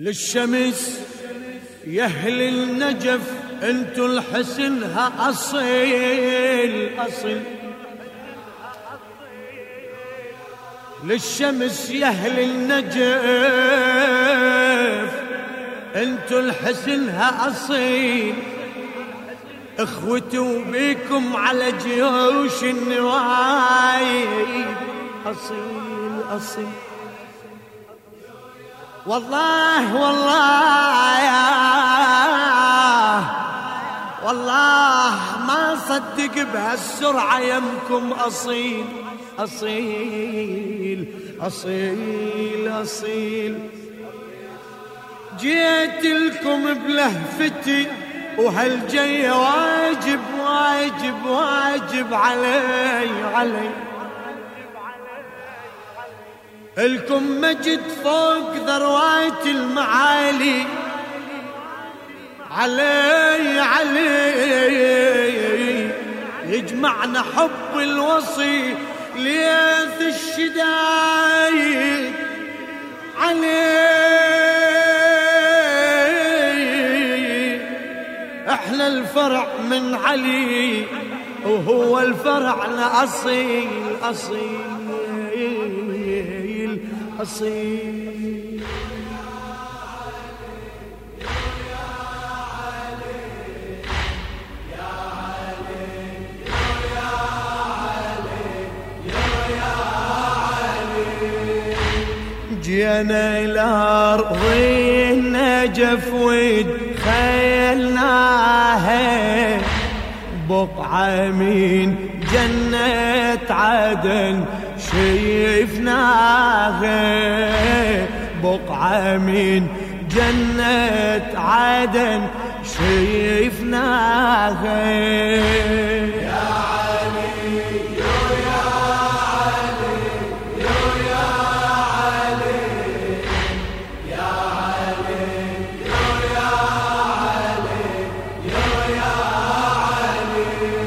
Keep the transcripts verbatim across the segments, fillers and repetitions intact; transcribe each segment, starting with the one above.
للشمس يا أهل النجف انتو الحسنها أصيل أصيل. للشمس يا أهل النجف انتو الحسنها أصيل. اخوتوا بيكم على جيوش النوايب أصيل أصيل. والله والله يا والله ما صدق بهالسرعة يمكم أصيل أصيل أصيل أصيل. جيت لكم بلهفتي وهالجي واجب واجب واجب علي علي. الكم مجد فوق ذروات المعالي علي علي. يجمعنا حب الوصي ليث الشدايد علي. احنا الفرع من علي وهو الفرعنا أصيل أصيل أصيل. جينا إلى أرض النجف ودخلناها بقعة من جنة عدن شيفناها. بقعة من جنة عدن شيفناها. يا علي يا علي يا علي يا علي يا علي يا علي.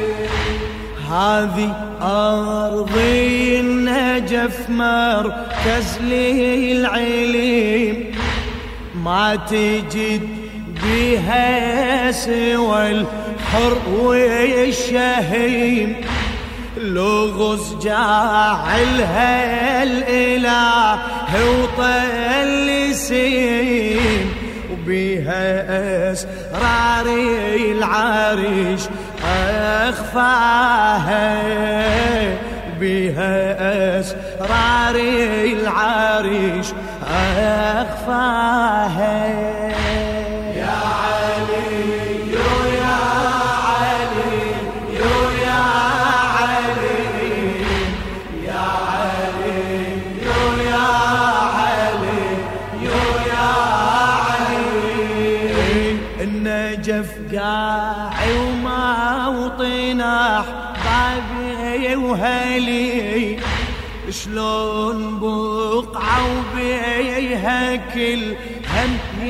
هذه أرضي النجف مركز للعلم ما تجد بها سوى الحر والشهيم. لغز جاعلها الإله وطلسين وبها أسرار العرش أخفاها. بها أسرار العرش أخفاها. يا علي يا علي يا علي يا علي يا علي يا علي. النجف قاعي وموطن أحبابي وهلي. شلون بقعة وبيها كل هم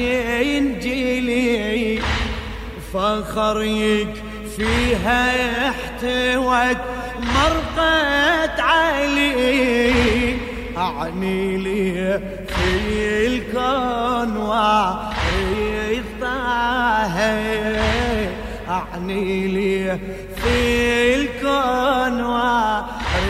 ينجلي. فخر يكفيها احتوت مرقة علي. أعني لي في الكون وعرضها. أعني لي في الكون وعرضها.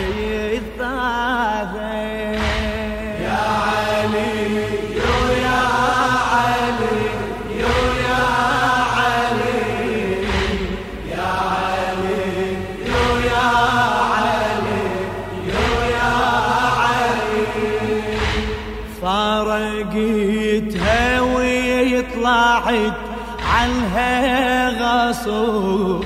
يا علي يا علي يا علي يا علي يا علي يا علي. فارقتها ويطلعت عنها غصوب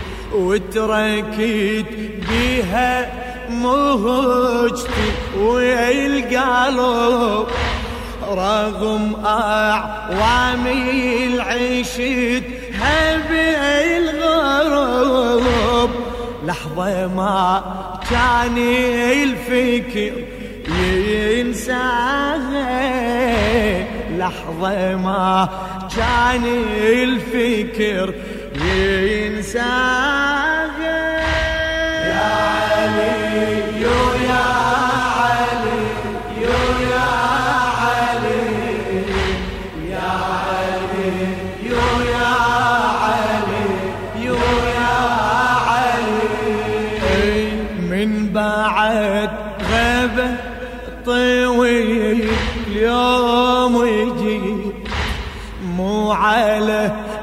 وتركت بها مهجتي والقلب. رغم أعوامي العشت بالغرب. لحظة ما كان الفكر ينساها. لحظة ما كان الفكر ينساها. يا علي يا علي يا علي يا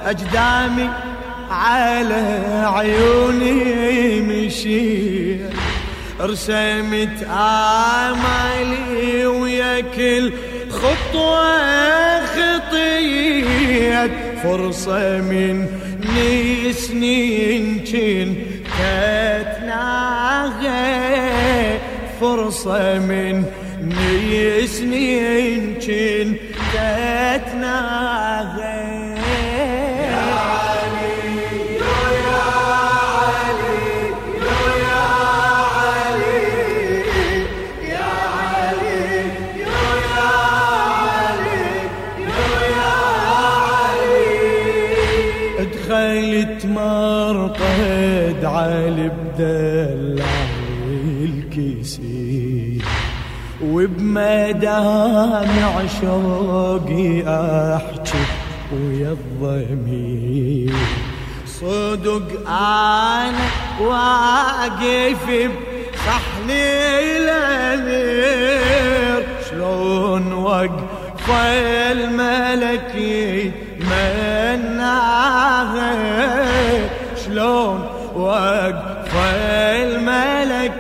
أجدامي على عيوني مشيت، رسمت آمالي ويا كل خطوة خطيت، فرصة من سنين كنت تناغي، فرصة من سنين كنت تناغي. دخلت مرقد على بدلع الكيسي، وبمدامع شوقي احكي ويا الضمير، صدق انا واقف بصحن الامير، شلون وقف الملك يتمناها، شلون وقف الملك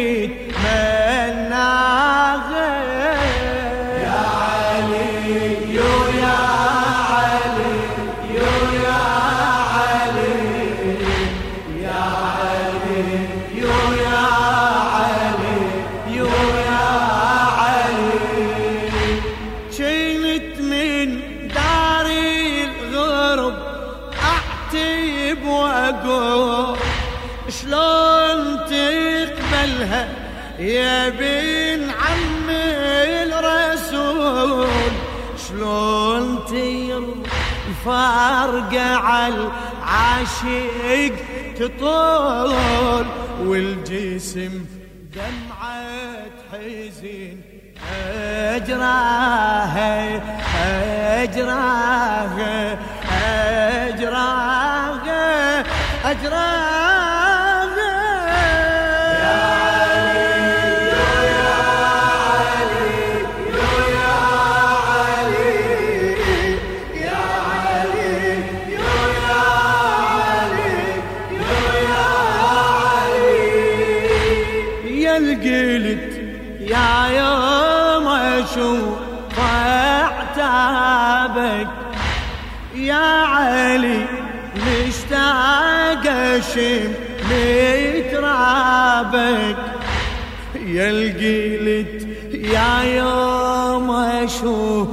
يتمناها. يا علي يا علي يا علي يا علي يا علي يا علي، كنت من داري الغرب اعتب واقول، شلون تقبلها يا بن عم الرسول، شلون ترضى الفارقة على العاشق تطول، والجسم دمعة حزين أجراها أجراها أجراها أجراها. يا علي يا علي يا علي يا علي يا علي يا القلت يا يوم اشوف عتابك، يا علي مشتاق اشم ترابك، يا القلت يا يوم اشوف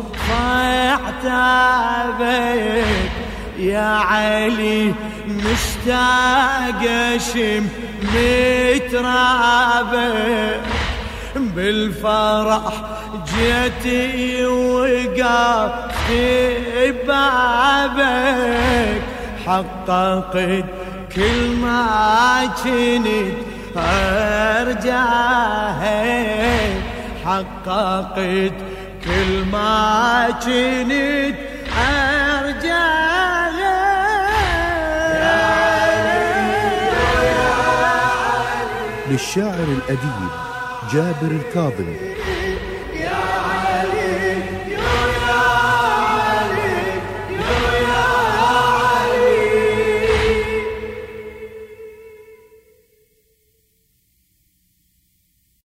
عتابك، يا علي مشتاق اشم ترابك، بالفرح جيتي وقفت ببابك، حققت كل ما كنت ارجاه، حققت كل ما كنت ارجاه. للشاعر الأديب جابر الكاظمي.